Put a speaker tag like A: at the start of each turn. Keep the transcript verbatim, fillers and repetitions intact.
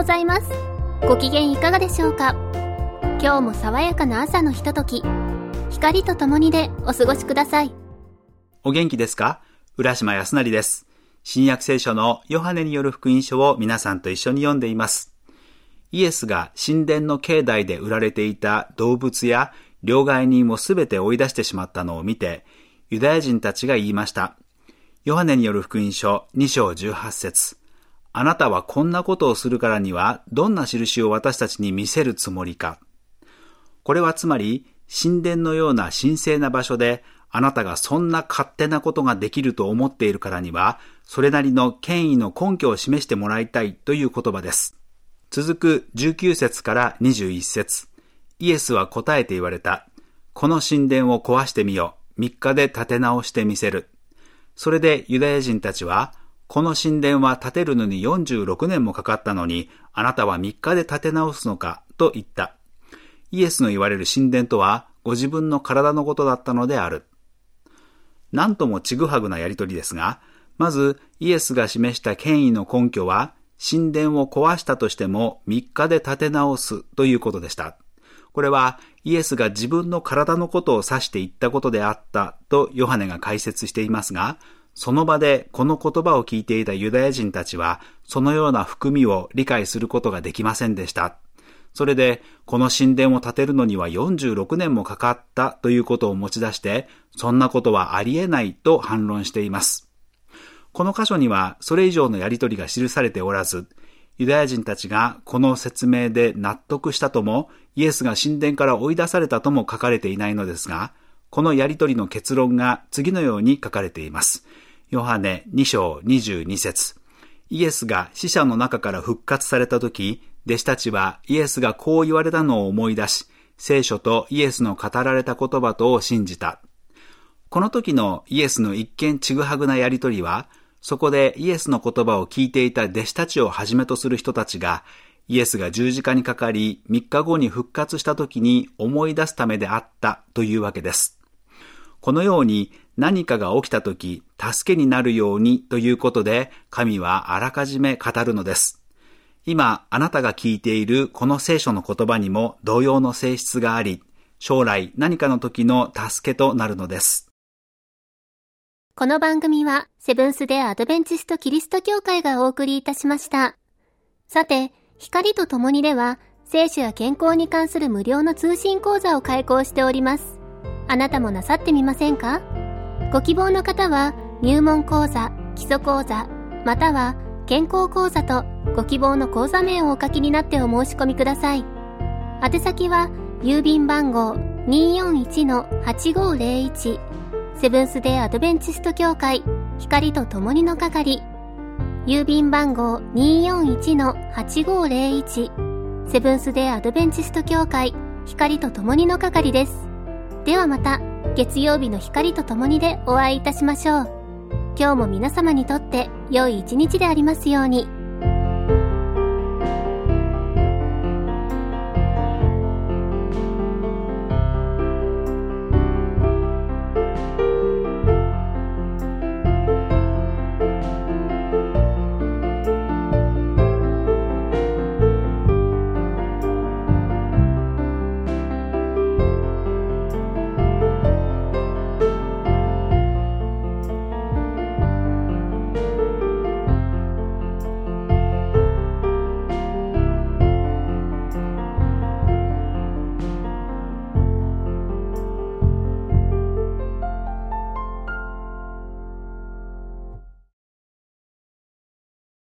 A: ございます。ご機嫌いかがでしょうか。今日も爽やかな朝のひととき、光とともにでお過ごしください。
B: お元気ですか？浦島康成です。新約聖書のヨハネによる福音書を皆さんと一緒に読んでいます。イエスが神殿の境内で売られていた動物や両替人をすべて追い出してしまったのを見て、ユダヤ人たちが言いました。ヨハネによる福音書に章じゅうはち節。あなたはこんなことをするからにはどんな印を私たちに見せるつもりか。これはつまり神殿のような神聖な場所であなたがそんな勝手なことができると思っているからにはそれなりの権威の根拠を示してもらいたいという言葉です。続くじゅうきゅう節からにじゅういち節。イエスは答えて言われた。この神殿を壊してみよ。みっかで建て直してみせる。それでユダヤ人たちは、この神殿は建てるのによんじゅうろくねんもかかったのに、あなたはみっかで建て直すのか、と言った。イエスの言われる神殿とは、ご自分の体のことだったのである。なんともちぐはぐなやりとりですが、まずイエスが示した権威の根拠は、神殿を壊したとしてもみっかで建て直すということでした。これはイエスが自分の体のことを指して言ったことであったとヨハネが解説していますが、その場でこの言葉を聞いていたユダヤ人たちは、そのような含みを理解することができませんでした。それで、この神殿を建てるのにはよんじゅうろくねんもかかったということを持ち出して、そんなことはありえないと反論しています。この箇所にはそれ以上のやり取りが記されておらず、ユダヤ人たちがこの説明で納得したとも、イエスが神殿から追い出されたとも書かれていないのですが、このやり取りの結論が次のように書かれています。ヨハネに章にじゅうに節。イエスが死者の中から復活されたとき、弟子たちはイエスがこう言われたのを思い出し、聖書とイエスの語られた言葉とを信じた。この時のイエスの一見ちぐはぐなやり取りは、そこでイエスの言葉を聞いていた弟子たちをはじめとする人たちが、イエスが十字架にかかりみっかごに復活した時に思い出すためであったというわけです。このように何かが起きた時、助けになるようにということで、神はあらかじめ語るのです。今あなたが聞いているこの聖書の言葉にも同様の性質があり、将来何かの時の助けとなるのです。
A: この番組はセブンス・デ・アドベンチスト・キリスト教会がお送りいたしました。さて、光とともにでは聖書や健康に関する無料の通信講座を開講しております。あなたもなさってみませんか？ご希望の方は入門講座、基礎講座、または健康講座とご希望の講座名をお書きになってお申し込みください。宛先は郵便番号 にーよんいちのはちごーぜろいち セブンス・デ・アドベンチスト教会光とともにの係、郵便番号 にーよんいちのはちごーぜろいち セブンス・デ・アドベンチスト教会光とともにの係です。ではまた月曜日の光とともにでお会いいたしましょう。今日も皆様にとって良い一日でありますように。